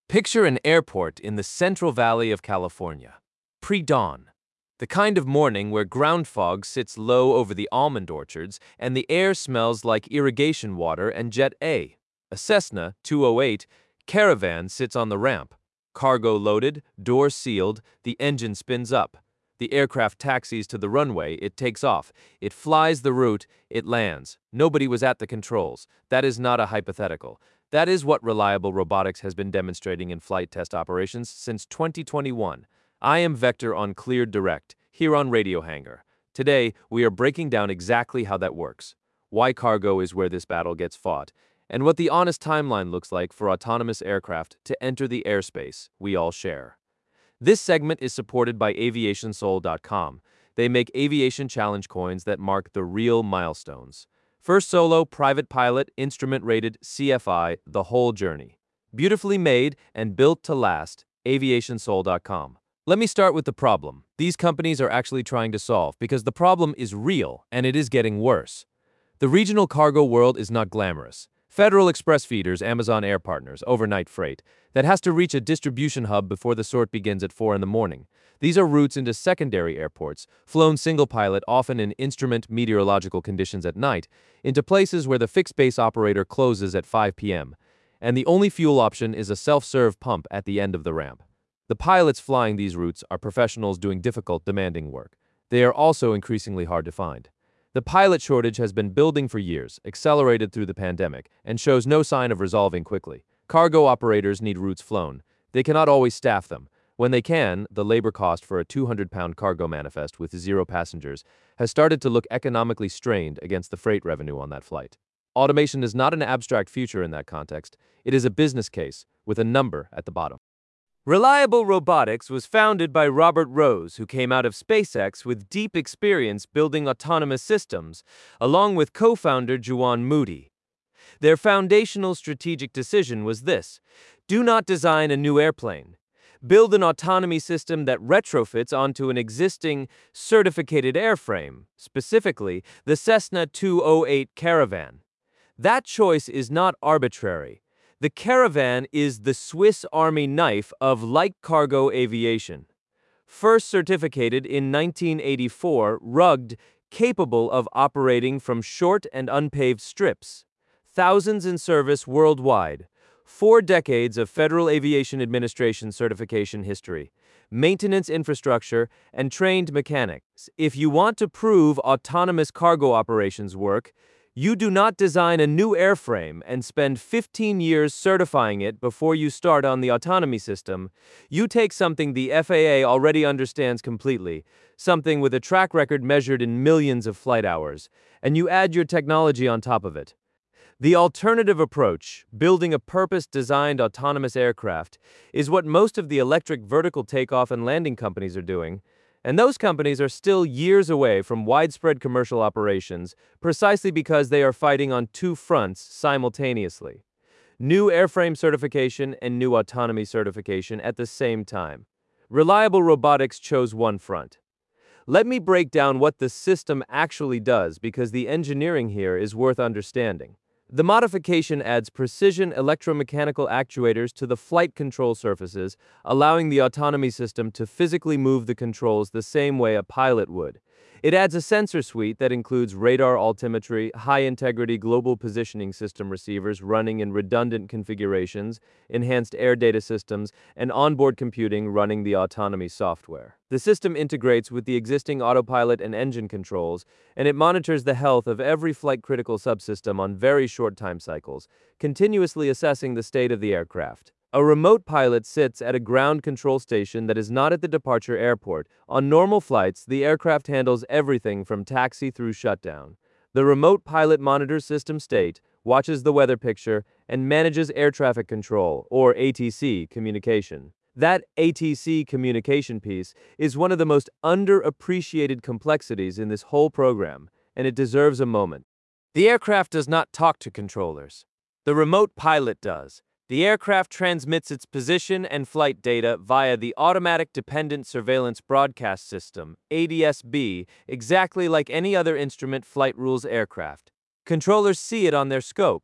Picture an airport in the Central Valley of California. Pre-dawn. The kind of morning where ground fog sits low over the almond orchards and the air smells like irrigation water and Jet A. A Cessna 208 Caravan sits on the ramp. Cargo loaded, door sealed, the engine spins up. The aircraft taxis to the runway, it takes off. It flies the route, it lands. Nobody was at the controls. That is not a hypothetical. That is what Reliable Robotics has been demonstrating in flight test operations since 2021. I am Vector on Cleared Direct, here on Radio Hangar. Today, we are breaking down exactly how that works, why cargo is where this battle gets fought, and what the honest timeline looks like for autonomous aircraft to enter the airspace we all share. This segment is supported by AviationSoul.com. They make aviation challenge coins that mark the real milestones. First solo, private pilot, instrument-rated, CFI, the whole journey. Beautifully made and built to last, aviationsoul.com. Let me start with the problem these companies are actually trying to solve, because the problem is real and it is getting worse. The regional cargo world is not glamorous. Federal Express feeders, Amazon Air Partners, overnight freight, that has to reach a distribution hub before the sort begins at 4 in the morning. These are routes into secondary airports, flown single pilot, often in instrument meteorological conditions at night, into places where the fixed base operator closes at 5 p.m., and the only fuel option is a self-serve pump at the end of the ramp. The pilots flying these routes are professionals doing difficult, demanding work. They are also increasingly hard to find. The pilot shortage has been building for years, accelerated through the pandemic, and shows no sign of resolving quickly. Cargo operators need routes flown. They cannot always staff them. When they can, the labor cost for a 200-pound cargo manifest with 0 passengers has started to look economically strained against the freight revenue on that flight. Automation is not an abstract future in that context. It is a business case with a number at the bottom. Reliable Robotics was founded by Robert Rose, who came out of SpaceX with deep experience building autonomous systems, along with co-founder Juan Moody. Their foundational strategic decision was this: do not design a new airplane. Build an autonomy system that retrofits onto an existing certificated airframe, specifically the Cessna 208 Caravan. That choice is not arbitrary. The Caravan is the Swiss Army knife of light cargo aviation. First certificated in 1984, rugged, capable of operating from short and unpaved strips. Thousands in service worldwide. 4 decades of Federal Aviation Administration certification history, maintenance infrastructure, and trained mechanics. If you want to prove autonomous cargo operations work, you do not design a new airframe and spend 15 years certifying it before you start on the autonomy system. You take something the FAA already understands completely, something with a track record measured in millions of flight hours, and you add your technology on top of it. The alternative approach, building a purpose-designed autonomous aircraft, is what most of the electric vertical takeoff and landing companies are doing. And those companies are still years away from widespread commercial operations, precisely because they are fighting on 2 fronts simultaneously: new airframe certification and new autonomy certification at the same time. Reliable Robotics chose one front. Let me break down what the system actually does, because the engineering here is worth understanding. The modification adds precision electromechanical actuators to the flight control surfaces, allowing the autonomy system to physically move the controls the same way a pilot would. It adds a sensor suite that includes radar altimetry, high-integrity global positioning system receivers running in redundant configurations, enhanced air data systems, and onboard computing running the autonomy software. The system integrates with the existing autopilot and engine controls, and it monitors the health of every flight-critical subsystem on very short time cycles, continuously assessing the state of the aircraft. A remote pilot sits at a ground control station that is not at the departure airport. On normal flights, the aircraft handles everything from taxi through shutdown. The remote pilot monitors system state, watches the weather picture, and manages air traffic control, or ATC, communication. That ATC communication piece is one of the most underappreciated complexities in this whole program, and it deserves a moment. The aircraft does not talk to controllers. The remote pilot does. The aircraft transmits its position and flight data via the Automatic Dependent Surveillance Broadcast System, ADS-B, exactly like any other instrument flight rules aircraft. Controllers see it on their scopes,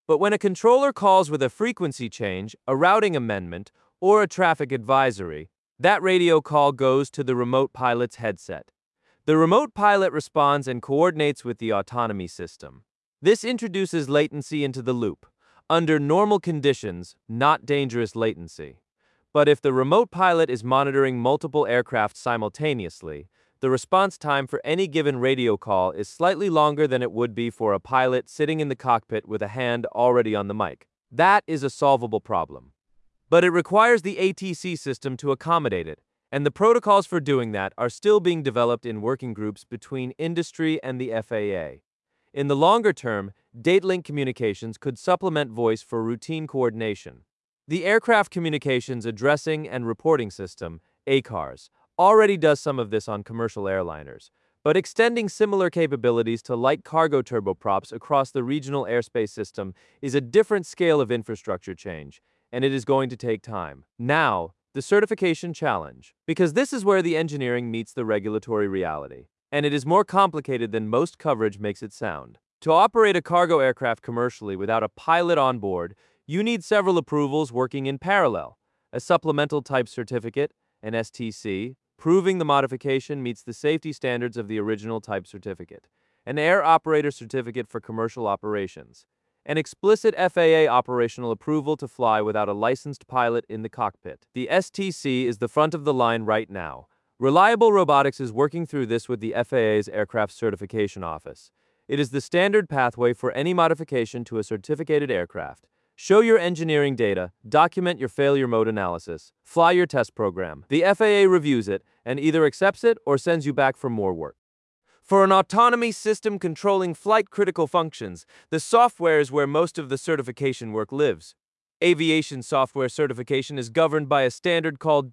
But when a controller calls with a frequency change, a routing amendment, or a traffic advisory, that radio call goes to the remote pilot's headset. The remote pilot responds and coordinates with the autonomy system. This introduces latency into the loop. Under normal conditions, not dangerous latency. But if the remote pilot is monitoring multiple aircraft simultaneously, the response time for any given radio call is slightly longer than it would be for a pilot sitting in the cockpit with a hand already on the mic. That is a solvable problem. But it requires the ATC system to accommodate it, and the protocols for doing that are still being developed in working groups between industry and the FAA. In the longer term, data-link communications could supplement voice for routine coordination. The Aircraft Communications Addressing and Reporting System, ACARS, already does some of this on commercial airliners, but extending similar capabilities to light cargo turboprops across the regional airspace system is a different scale of infrastructure change, and it is going to take time. Now, the certification challenge, because this is where the engineering meets the regulatory reality, and it is more complicated than most coverage makes it sound. To operate a cargo aircraft commercially without a pilot on board, you need several approvals working in parallel: a supplemental type certificate, an STC, proving the modification meets the safety standards of the original type certificate, an air operator certificate for commercial operations, an explicit FAA operational approval to fly without a licensed pilot in the cockpit. The STC is the front of the line right now. Reliable Robotics is working through this with the FAA's Aircraft Certification Office. It is the standard pathway for any modification to a certificated aircraft. Show your engineering data, document your failure mode analysis, fly your test program. The FAA reviews it and either accepts it or sends you back for more work. For an autonomy system controlling flight-critical functions, the software is where most of the certification work lives. Aviation software certification is governed by a standard called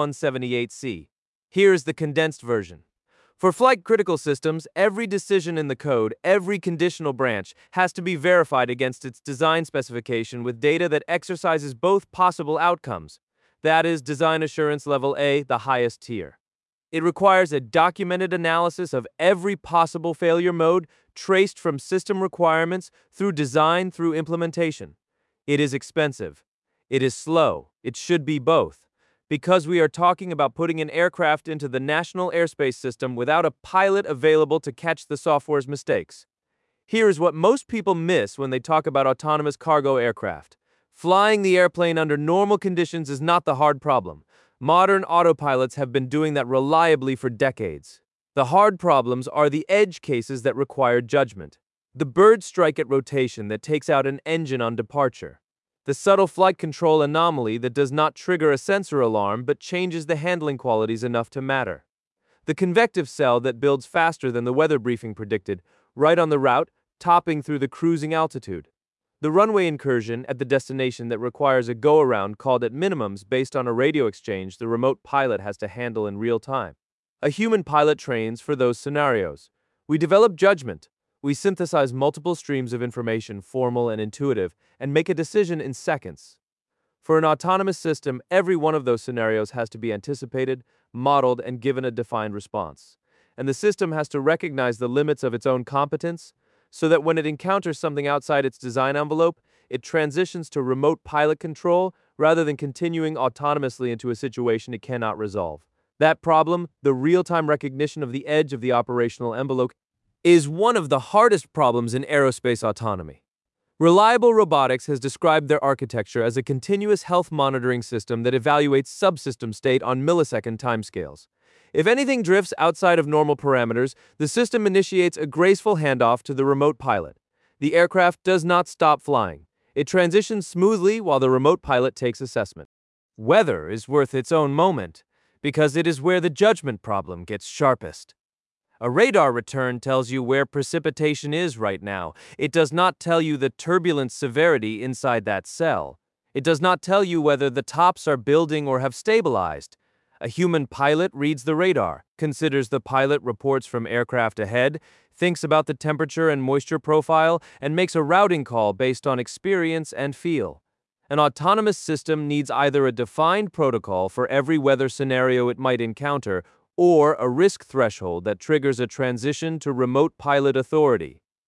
DO-178C. Here is the condensed version. For flight-critical systems, every decision in the code, every conditional branch, has to be verified against its design specification with data that exercises both possible outcomes. That is Design Assurance Level A, the highest tier. It requires a documented analysis of every possible failure mode, traced from system requirements through design through implementation. It is expensive. It is slow. It should be both. Because we are talking about putting an aircraft into the National Airspace System without a pilot available to catch the software's mistakes. Here is what most people miss when they talk about autonomous cargo aircraft. Flying the airplane under normal conditions is not the hard problem. Modern autopilots have been doing that reliably for decades. The hard problems are the edge cases that require judgment. The bird strike at rotation that takes out an engine on departure. The subtle flight control anomaly that does not trigger a sensor alarm but changes the handling qualities enough to matter. The convective cell that builds faster than the weather briefing predicted, right on the route, topping through the cruising altitude. The runway incursion at the destination that requires a go-around called at minimums based on a radio exchange the remote pilot has to handle in real time. A human pilot trains for those scenarios. We develop judgment. We synthesize multiple streams of information, formal and intuitive, and make a decision in seconds. For an autonomous system, every one of those scenarios has to be anticipated, modeled, and given a defined response. And the system has to recognize the limits of its own competence, so that when it encounters something outside its design envelope, it transitions to remote pilot control rather than continuing autonomously into a situation it cannot resolve. That problem, the real-time recognition of the edge of the operational envelope, is one of the hardest problems in aerospace autonomy. Reliable Robotics has described their architecture as a continuous health monitoring system that evaluates subsystem state on millisecond timescales. If anything drifts outside of normal parameters, the system initiates a graceful handoff to the remote pilot. The aircraft does not stop flying. It transitions smoothly while the remote pilot takes assessment. Weather is worth its own moment, because it is where the judgment problem gets sharpest. A radar return tells you where precipitation is right now. It does not tell you the turbulence severity inside that cell. It does not tell you whether the tops are building or have stabilized. A human pilot reads the radar, considers the pilot reports from aircraft ahead, thinks about the temperature and moisture profile, and makes a routing call based on experience and feel. An autonomous system needs either a defined protocol for every weather scenario it might encounter, or a risk threshold that triggers a transition to remote pilot authority.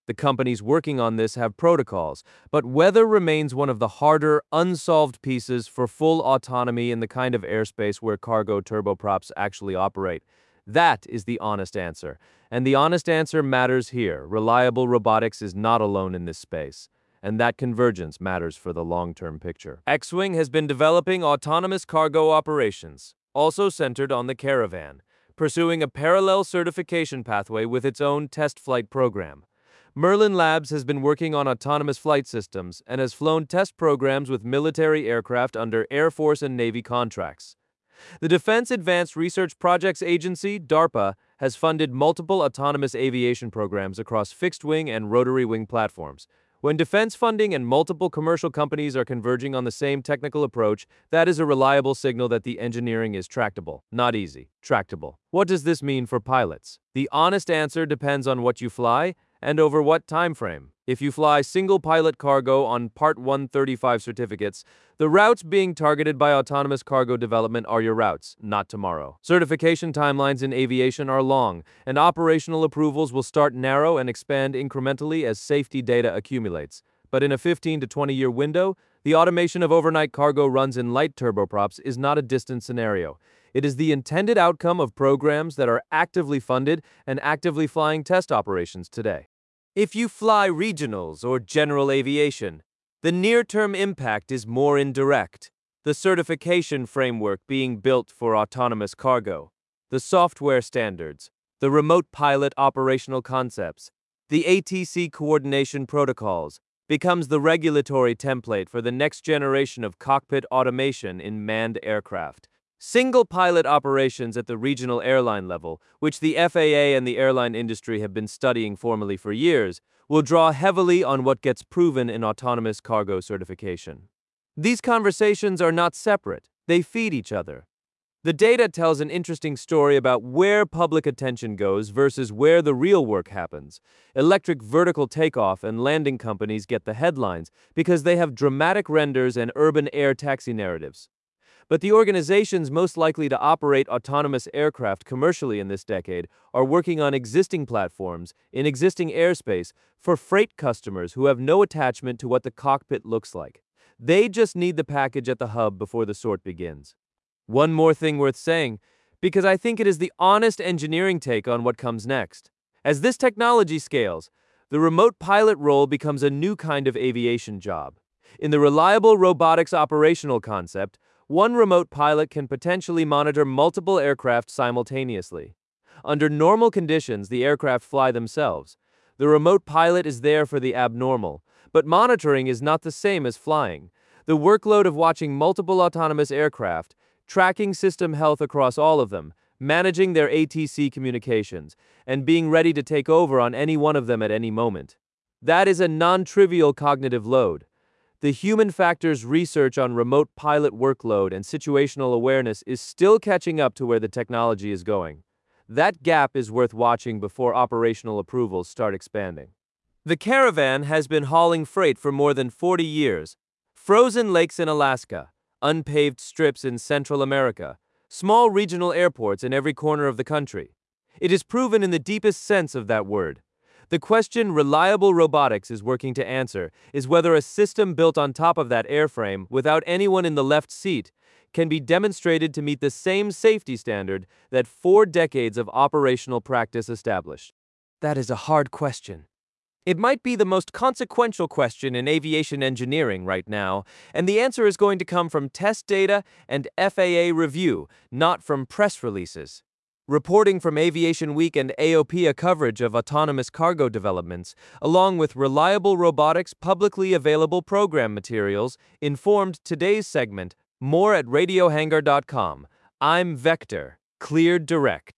The companies working on this have protocols, but weather remains one of the harder, unsolved pieces for full autonomy in the kind of airspace where cargo turboprops actually operate. That is the honest answer. And the honest answer matters here. Reliable robotics is not alone in this space. And that convergence matters for the long-term picture. X-Wing has been developing autonomous cargo operations, also centered on the Caravan, pursuing a parallel certification pathway with its own test flight program. Merlin Labs has been working on autonomous flight systems and has flown test programs with military aircraft under Air Force and Navy contracts. The Defense Advanced Research Projects Agency, DARPA, has funded multiple autonomous aviation programs across fixed-wing and rotary-wing platforms. When defense funding and multiple commercial companies are converging on the same technical approach, that is a reliable signal that the engineering is tractable. Not easy, tractable. What does this mean for pilots? The honest answer depends on what you fly and over what time frame. If you fly single-pilot cargo on Part 135 certificates, the routes being targeted by autonomous cargo development are your routes, not tomorrow. Certification timelines in aviation are long, and operational approvals will start narrow and expand incrementally as safety data accumulates. But in a 15 to 20-year window, the automation of overnight cargo runs in light turboprops is not a distant scenario. It is the intended outcome of programs that are actively funded and actively flying test operations today. If you fly regionals or general aviation, the near-term impact is more indirect. The certification framework being built for autonomous cargo, the software standards, the remote pilot operational concepts, the ATC coordination protocols, becomes the regulatory template for the next generation of cockpit automation in manned aircraft. Single-pilot operations at the regional airline level, which the FAA and the airline industry have been studying formally for years, will draw heavily on what gets proven in autonomous cargo certification. These conversations are not separate, they feed each other. The data tells an interesting story about where public attention goes versus where the real work happens. Electric vertical takeoff and landing companies get the headlines because they have dramatic renders and urban air taxi narratives. But the organizations most likely to operate autonomous aircraft commercially in this decade are working on existing platforms in existing airspace for freight customers who have no attachment to what the cockpit looks like. They just need the package at the hub before the sort begins. One more thing worth saying, because I think it is the honest engineering take on what comes next. As this technology scales, the remote pilot role becomes a new kind of aviation job. In the reliable robotics operational concept, one remote pilot can potentially monitor multiple aircraft simultaneously. Under normal conditions, the aircraft fly themselves. The remote pilot is there for the abnormal, but monitoring is not the same as flying. The workload of watching multiple autonomous aircraft, tracking system health across all of them, managing their ATC communications, and being ready to take over on any one of them at any moment. That is a non-trivial cognitive load. The human factors research on remote pilot workload and situational awareness is still catching up to where the technology is going. That gap is worth watching before operational approvals start expanding. The Caravan has been hauling freight for more than 40 years. Frozen lakes in Alaska, unpaved strips in Central America, small regional airports in every corner of the country. It is proven in the deepest sense of that word. The question reliable robotics is working to answer is whether a system built on top of that airframe without anyone in the left seat can be demonstrated to meet the same safety standard that 4 decades of operational practice established. That is a hard question. It might be the most consequential question in aviation engineering right now, and the answer is going to come from test data and FAA review, not from press releases. Reporting from Aviation Week and AOPA coverage of autonomous cargo developments, along with reliable robotics publicly available program materials, informed today's segment. More at radiohangar.com. I'm Vector, cleared direct.